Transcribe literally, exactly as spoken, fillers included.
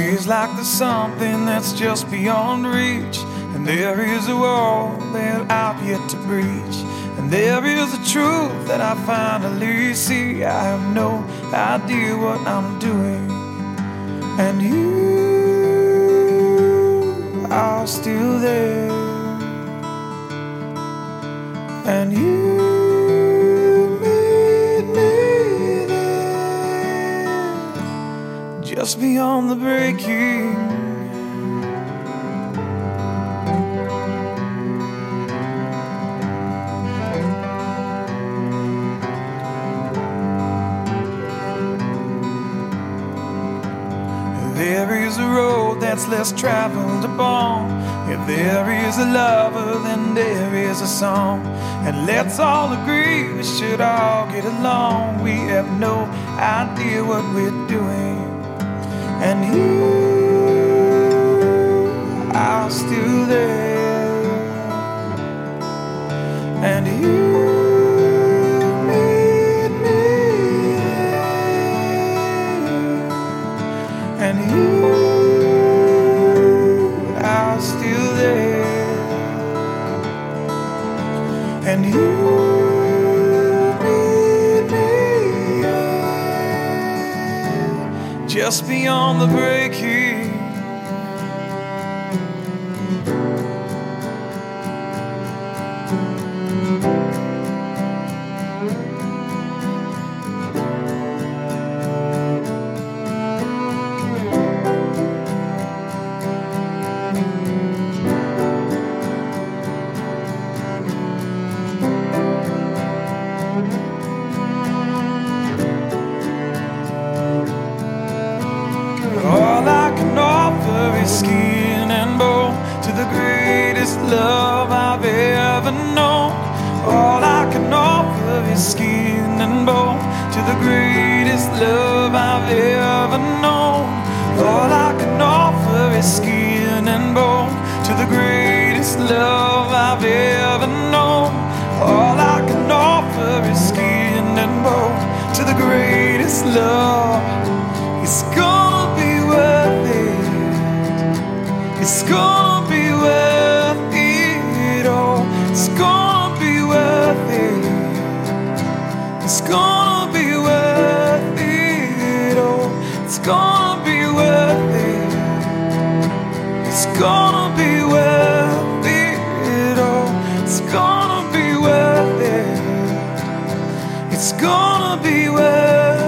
feels like there's something that's just beyond reach, and there is a wall that I've yet to breach, and there is a truth that I finally see. I have no idea what I'm doing, and you are still there, and you made me there, just beyond the breaking. There is a road that's less traveled upon. If there is a lover, then there is a song. And let's all agree we should all get along. We have no idea what we're doing, and you are still there, and you made me there, and you are still there, and you made me there, just beyond the breaking. All I can offer is skin and bone to the greatest love I've ever known. All I can offer is skin and bone to the greatest love I've ever known. All I can offer is skin and bone to the greatest love I've ever known. All I can offer is skin and bone to the greatest love. It's gonna be worth it. It's gonna be worth it all. It's gonna be worth it. It's gonna be worth it all. It's gonna be worth it. It's gonna be worth it all. It's gonna be worth it. It's gonna be worth it.